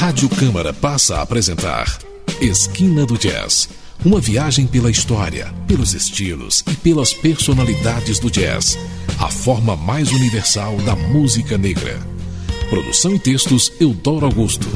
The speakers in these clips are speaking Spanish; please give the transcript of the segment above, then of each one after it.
Rádio Câmara passa a apresentar Esquina do Jazz. Uma viagem pela história, pelos estilos e pelas personalidades do jazz. A forma mais universal da música negra. Produção e textos Eudoro Augusto.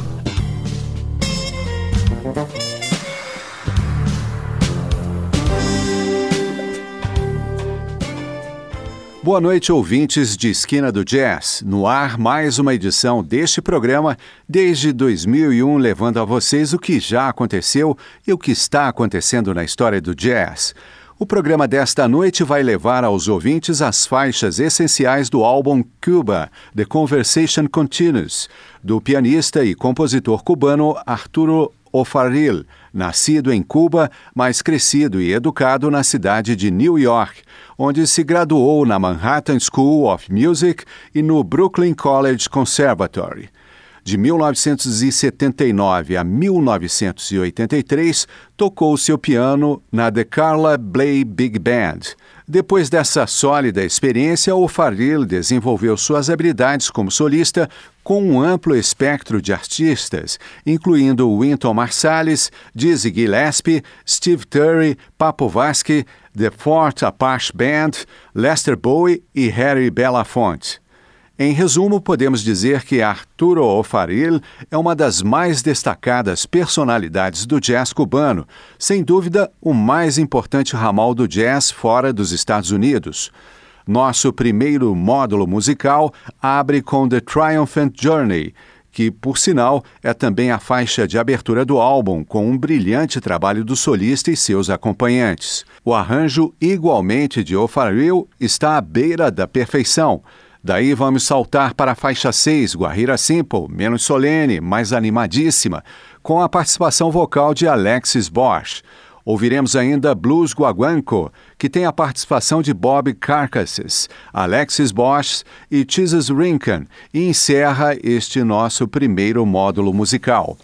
Boa noite, ouvintes de Esquina do Jazz. No ar, mais uma edição deste programa, desde 2001, levando a vocês o que já aconteceu e o que está acontecendo na história do jazz. O programa desta noite vai levar aos ouvintes as faixas essenciais do álbum Cuba, The Conversation Continues, do pianista e compositor cubano Arturo O'Farrill, nascido em Cuba, mas crescido e educado na cidade de New York, onde se graduou na Manhattan School of Music e no Brooklyn College Conservatory. De 1979 a 1983, tocou seu piano na The Carla Bley Big Band. Depois dessa sólida experiência, O'Farrill desenvolveu suas habilidades como solista com um amplo espectro de artistas, incluindo Wynton Marsalis, Dizzy Gillespie, Steve Turry, Papo Vasque, The Fort Apache Band, Lester Bowie e Harry Belafonte. Em resumo, podemos dizer que Arturo O'Farrill é uma das mais destacadas personalidades do jazz cubano, sem dúvida o mais importante ramal do jazz fora dos Estados Unidos. Nosso primeiro módulo musical abre com The Triumphant Journey, que, por sinal, é também a faixa de abertura do álbum, com um brilhante trabalho do solista e seus acompanhantes. O arranjo, igualmente de O'Farrill, está à beira da perfeição. Daí vamos saltar para a faixa 6, Guajira Simple, menos solene, mais animadíssima, com a participação vocal de Alexis Bosch. Ouviremos ainda Blues Guaguanco, que tem a participação de Bob Carcasses, Alexis Bosch e Jesus Rinken, e encerra este nosso primeiro módulo musical.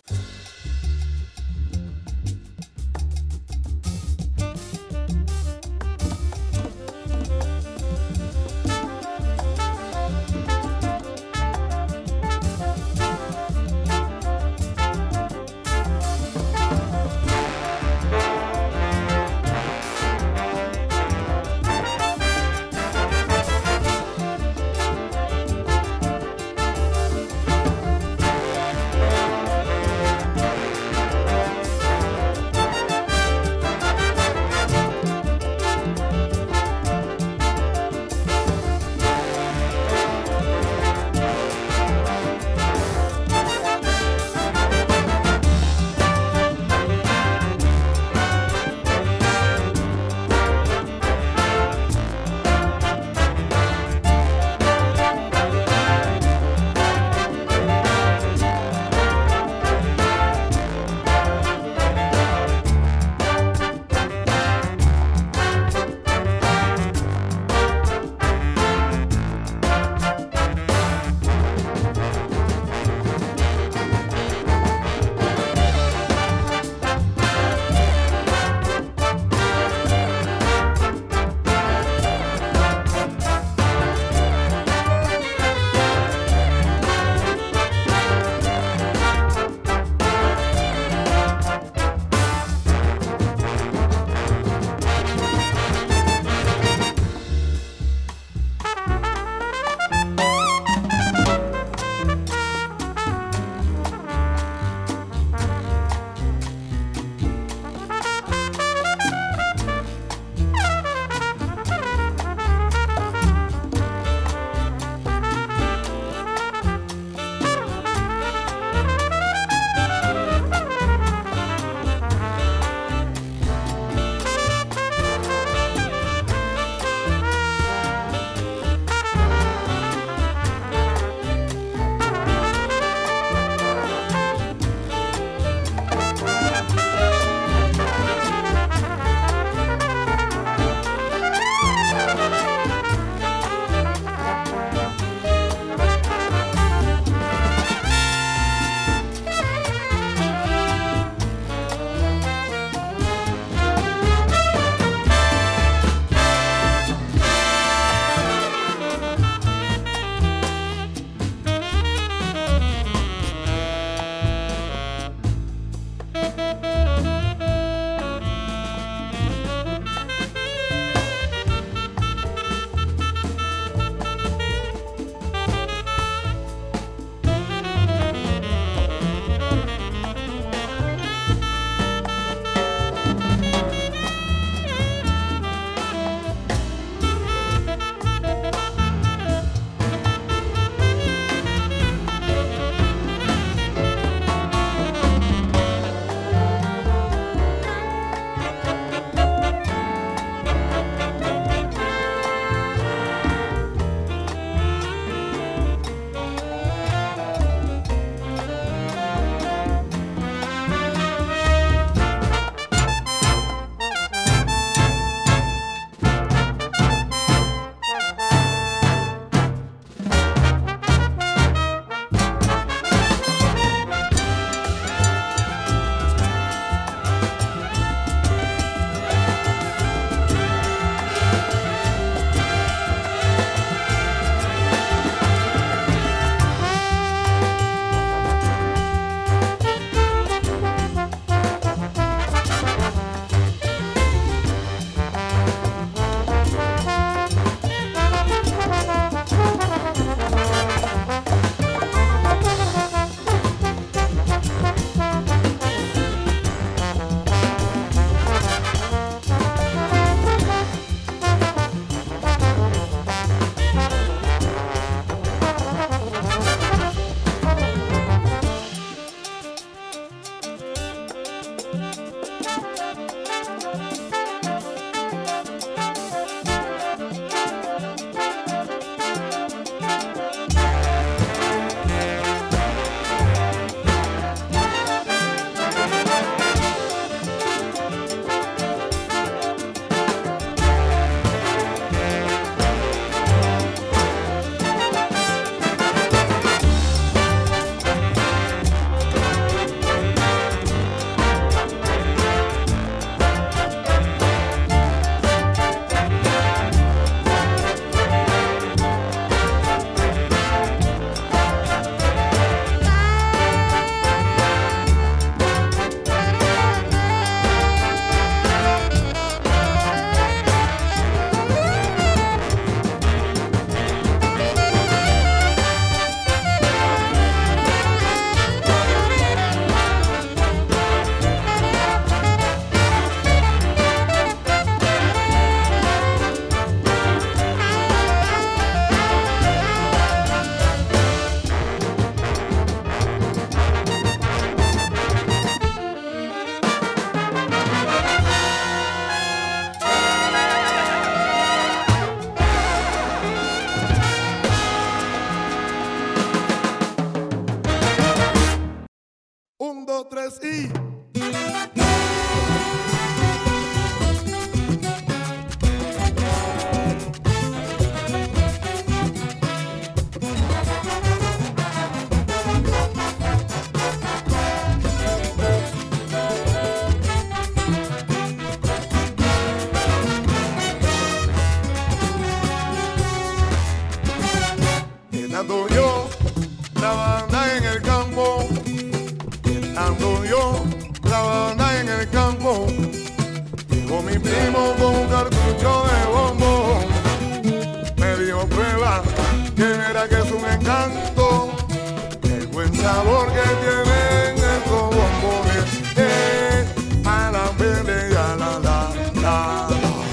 Llegó mi primo con un cartucho de bombón. Me dio prueba que verá que es un encanto. El buen sabor que tienen estos bombones. A la verde y a la la la.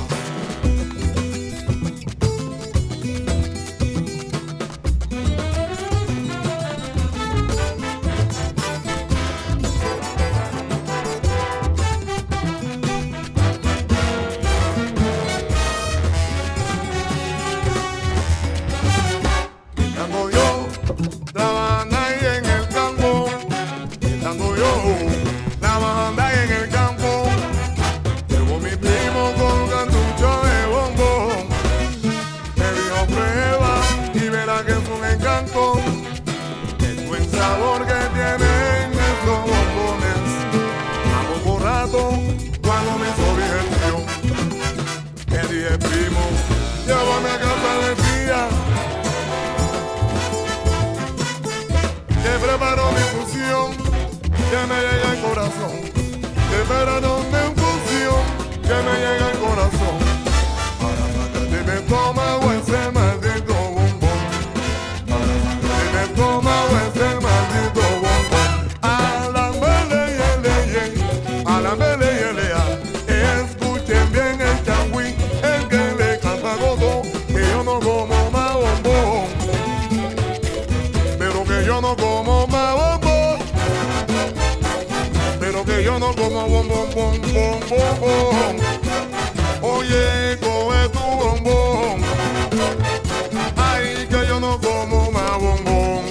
Llévame a casa de tía, que preparo mi fusión, que me llega al corazón. Que preparo mi fusión, que me llega al corazón. Para sacar de mi estómago ese maldito bombón. Para sacar de mi estómago ese maldito bombón. A la mele y a la mele y escuchen bien el changüí, el que le canta gozo, que yo no como más bombón, pero que yo no como más bombón, pero que yo no como bombón, bombón, bombón. Oye, coge tu bombón, ay, que yo no como más bombón.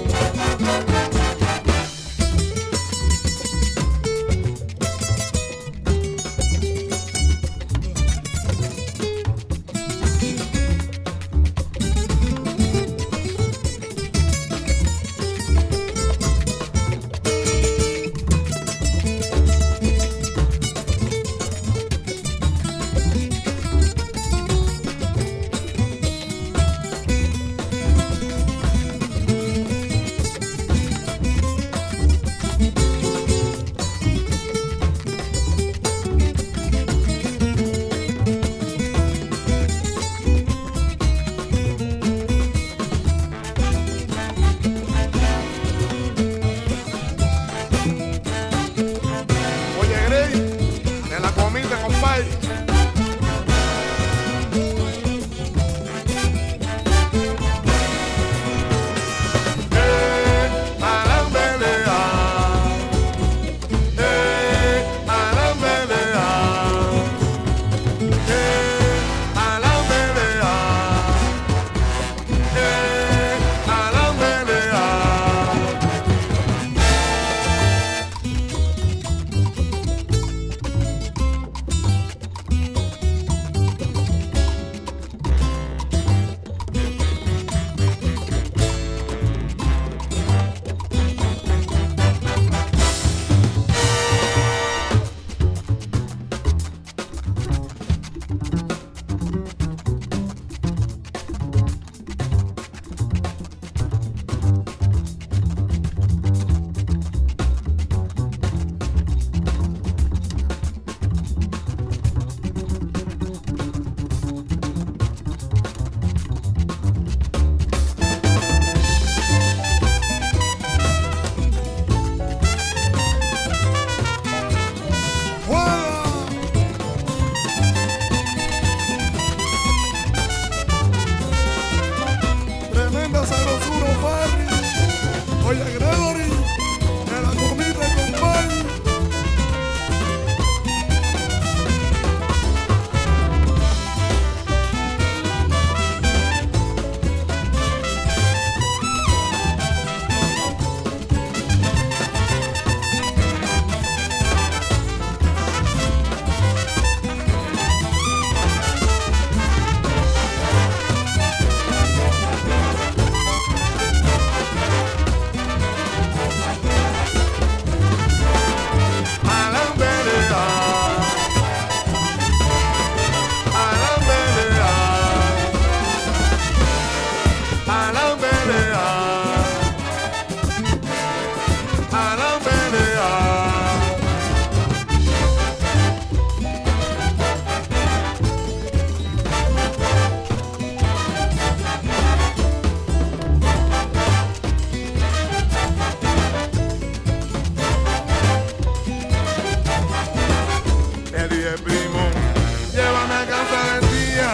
Oye, primo, llévame a casa del día.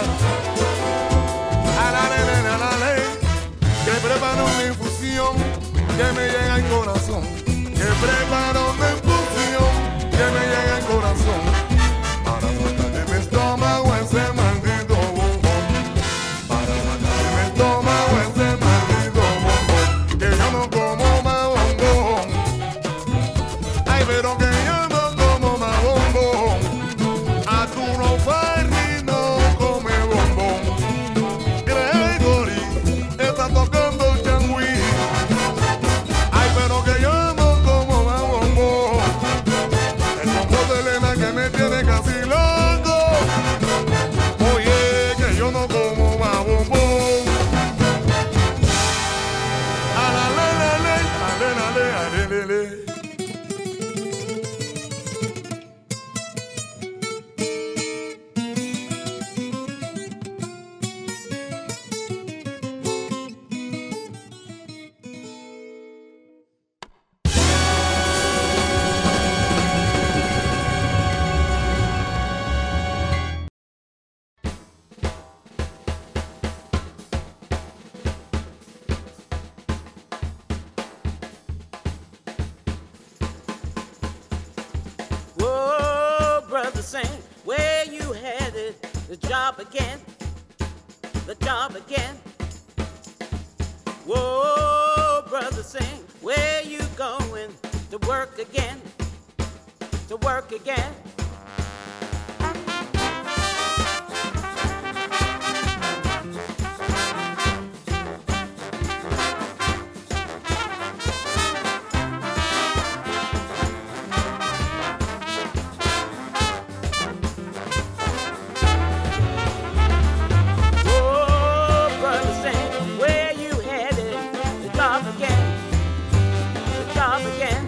A la ley, que preparo una infusión que me llega al corazón. Que preparo una infusión que me llega al corazón. Para sacar de mi estómago ese maldito bombón. Para sacar de mi estómago ese maldito bombón. Que yo no como más bombón. Ay, pero que yo no como más bombón. A tú no Ferry no come bombón. Gregory está tocando el changüí. Ay, pero que yo no como más bombón. El bombón de Elena que me tiene casi loco. Oye, que yo no como más bombón. A la le. Whoa, brother Saint, where you headed? The job again, the job again. Whoa, brother Saint, where you going? To work again, to work again. Whoa, brother Saint, where you headed? The job again, the job again.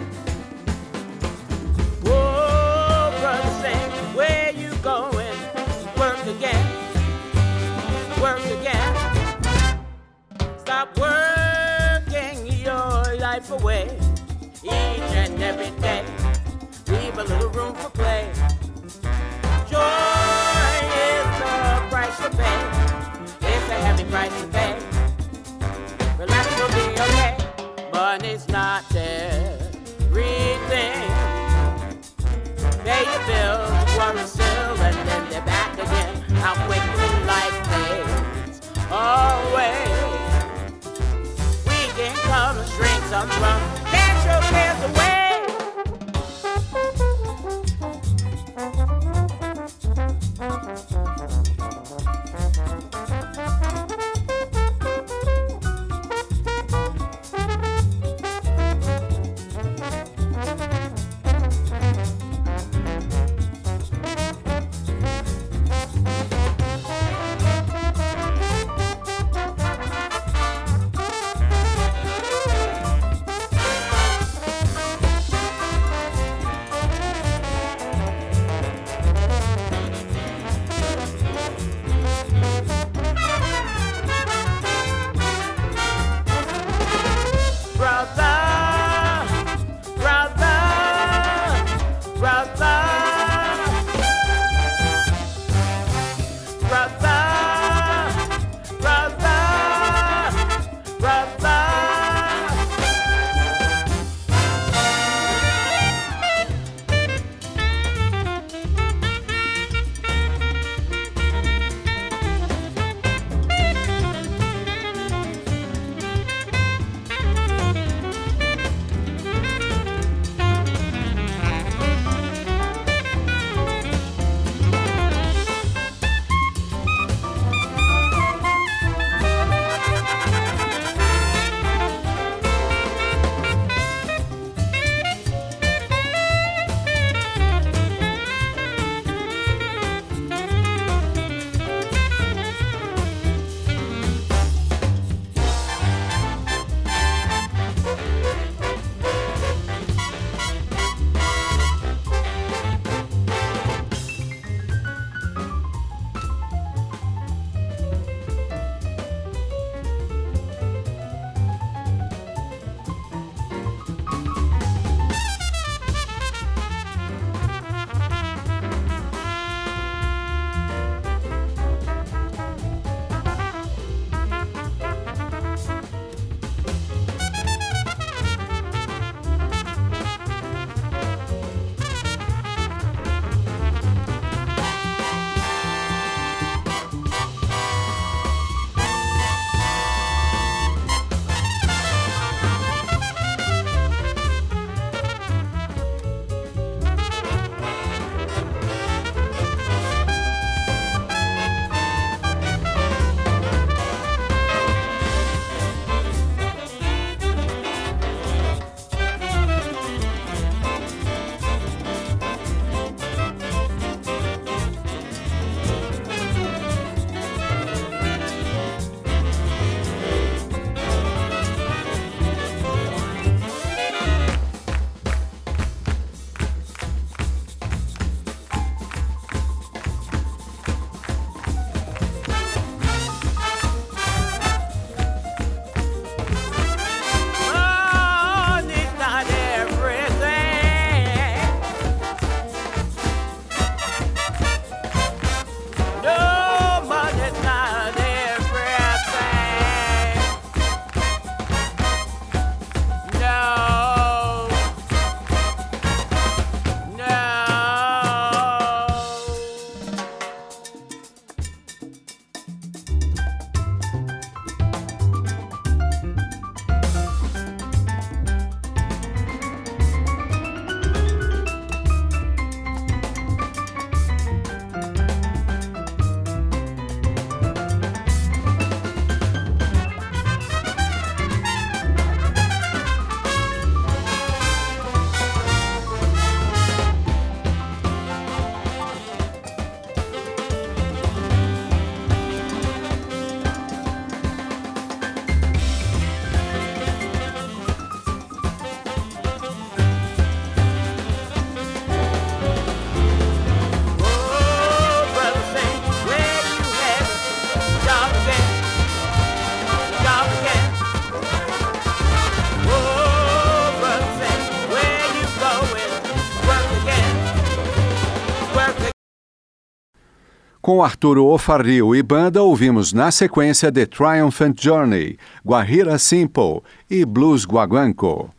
Whoa, brother Saint, where you going? Work again, work again. Stop working your life away each and every day. Leave a little room for play. Joy is the price to pay. It's a heavy price to pay. Relax, will be okay. Money's not everything. Pay your bills, worry still, and then they're back again. How quickly life fades away. We can come and drink some rum, dance your cares away. Com Arturo O'Farrill e banda, ouvimos na sequência The Triumphant Journey, Guajira Simple e Blues Guaguancó.